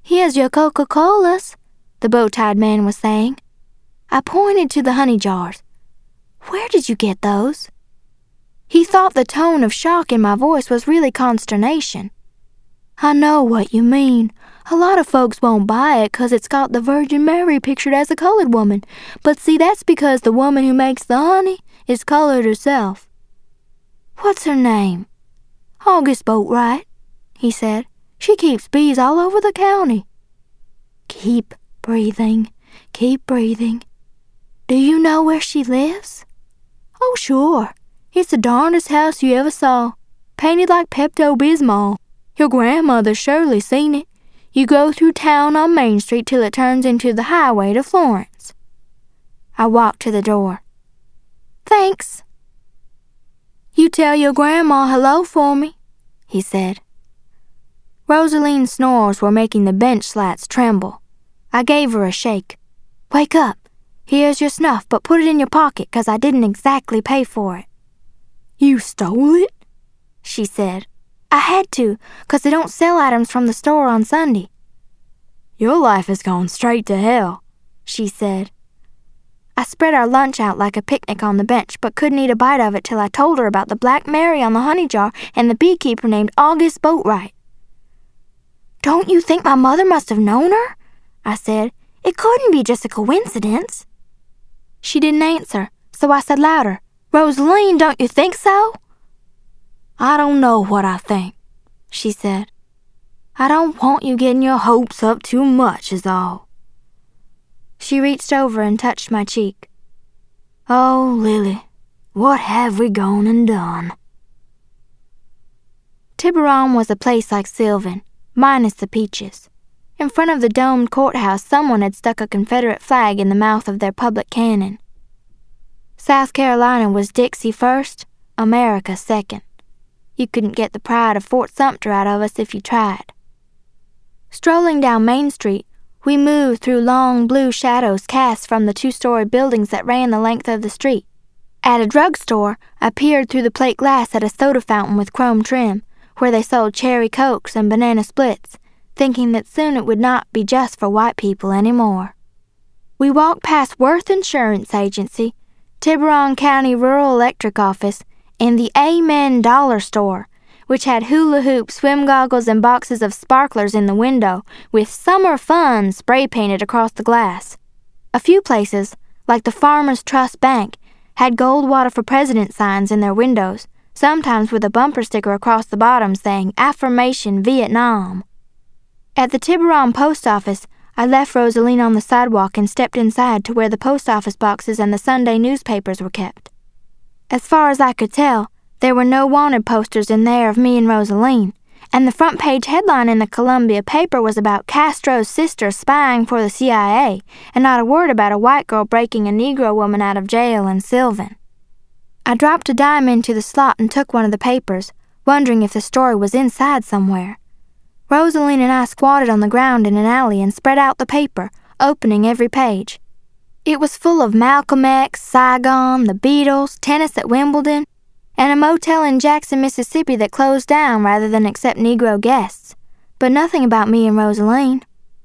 "Here's your Coca-Colas," the bow-tied man was saying. I pointed to the honey jars. "Where did you get those?" He thought the tone of shock in my voice was really consternation. "I know what you mean. A lot of folks won't buy it 'cause it's got the Virgin Mary pictured as a colored woman. But see, that's because the woman who makes the honey is colored herself." "What's her name?" "August Boatwright," he said. "She keeps bees all over the county." Keep breathing. Keep breathing. "Do you know where she lives?" "Oh, sure. It's the darndest house you ever saw, painted like Pepto-Bismol. Your grandmother's surely seen it. You go through town on Main Street till it turns into the highway to Florence." I walked to the door. "Thanks." "You tell your grandma hello for me," he said. Rosaline's snores were making the bench slats tremble. I gave her a shake. "Wake up. Here's your snuff, but put it in your pocket 'cause I didn't exactly pay for it." "You stole it?" she said. "I had to, 'cause they don't sell items from the store on Sunday." "Your life has gone straight to hell," she said. I spread our lunch out like a picnic on the bench, but couldn't eat a bite of it till I told her about the Black Mary on the honey jar and the beekeeper named August Boatwright. "Don't you think my mother must have known her?" I said. "It couldn't be just a coincidence." She didn't answer, so I said louder, "Rosaline, don't you think so?" "I don't know what I think," she said. "I don't want you getting your hopes up too much is all." She reached over and touched my cheek. "Oh, Lily, what have we gone and done?" Tiburon was a place like Sylvan, minus the peaches. In front of the domed courthouse, someone had stuck a Confederate flag in the mouth of their public cannon. South Carolina was Dixie first, America second. You couldn't get the pride of Fort Sumter out of us if you tried. Strolling down Main Street, we moved through long blue shadows cast from the two-story buildings that ran the length of the street. At a drugstore, I peered through the plate glass at a soda fountain with chrome trim, where they sold cherry cokes and banana splits, thinking that soon it would not be just for white people anymore. We walked past Worth Insurance Agency, Tiburon County Rural Electric Office, and the Amen Dollar Store, which had hula hoops, swim goggles, and boxes of sparklers in the window, with "Summer Fun" spray-painted across the glass. A few places, like the Farmers Trust Bank, had Goldwater for President signs in their windows, sometimes with a bumper sticker across the bottom saying "Affirmation Vietnam." At the Tiburon post office, I left Rosaline on the sidewalk and stepped inside to where the post office boxes and the Sunday newspapers were kept. As far as I could tell, there were no wanted posters in there of me and Rosaline, and the front page headline in the Columbia paper was about Castro's sister spying for the CIA, and not a word about a white girl breaking a Negro woman out of jail in Sylvan. I dropped a dime into the slot and took one of the papers, wondering if the story was inside somewhere. Rosaline and I squatted on the ground in an alley and spread out the paper, opening every page. It was full of Malcolm X, Saigon, the Beatles, tennis at Wimbledon, and a motel in Jackson, Mississippi that closed down rather than accept Negro guests, but nothing about me and Rosaline.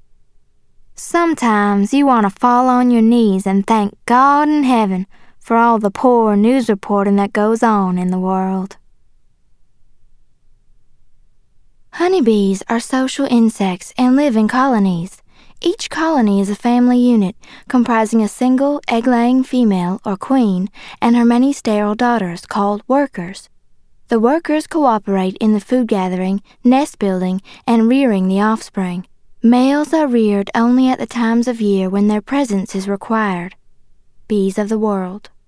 Sometimes you want to fall on your knees and thank God in heaven for all the poor news reporting that goes on in the world. Honeybees are social insects and live in colonies. Each colony is a family unit comprising a single egg-laying female or queen and her many sterile daughters called workers. The workers cooperate in the food gathering, nest building, and rearing the offspring. Males are reared only at the times of year when their presence is required. Bees of the World.